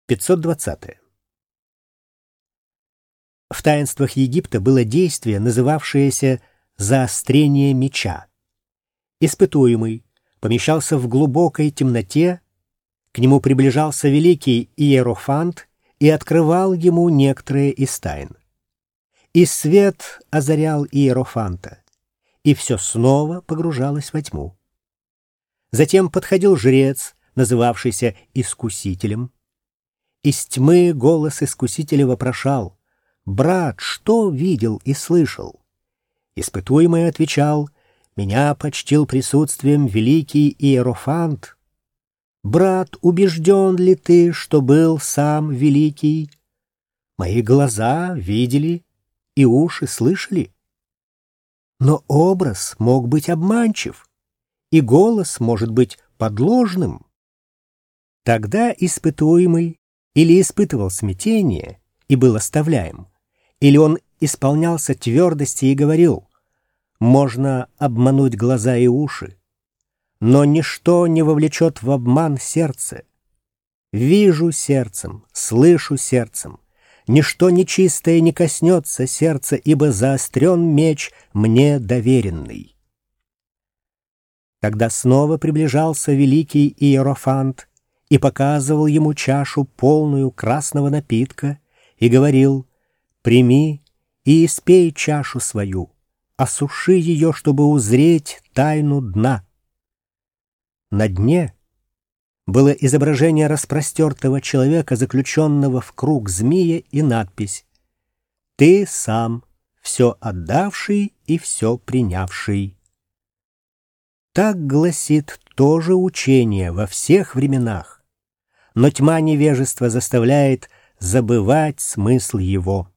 520. В таинствах Египта было действие, называвшееся «заострение меча». Испытуемый помещался в глубокой темноте, к нему приближался великий Иерофант и открывал ему некоторые из тайн. И свет озарял Иерофанта, и все снова погружалось во тьму. Затем подходил жрец, называвшийся Искусителем. Из тьмы голос Искусителя вопрошал: «Брат, что видел и слышал?» Испытуемый отвечал: «Меня почтил присутствием великий Иерофант». «Брат, убежден ли ты, что был сам великий?» «Мои глаза видели, и уши слышали». Но образ мог быть обманчив, и голос может быть подложным. Тогда испытуемый или испытывал смятение и был оставляем, или он исполнялся твердости и говорил: «Можно обмануть глаза и уши, но ничто не вовлечет в обман сердце. Вижу сердцем, слышу сердцем, ничто нечистое не коснется сердца, ибо заострен меч мне доверенный». Тогда снова приближался великий Иерофант и показывал ему чашу, полную красного напитка, и говорил: «Прими и испей чашу свою, осуши ее, чтобы узреть тайну дна». На дне было изображение распростертого человека, заключенного в круг змея, и надпись: «Ты сам, все отдавший и все принявший». Так гласит то же учение во всех временах, но тьма невежества заставляет забывать смысл его.